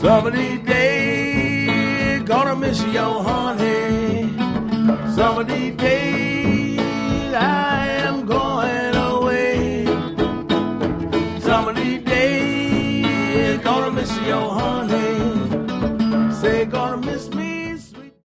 Some of these days, gonna miss your honey. Some of these days, I am going away. Some of these days, gonna miss your honey.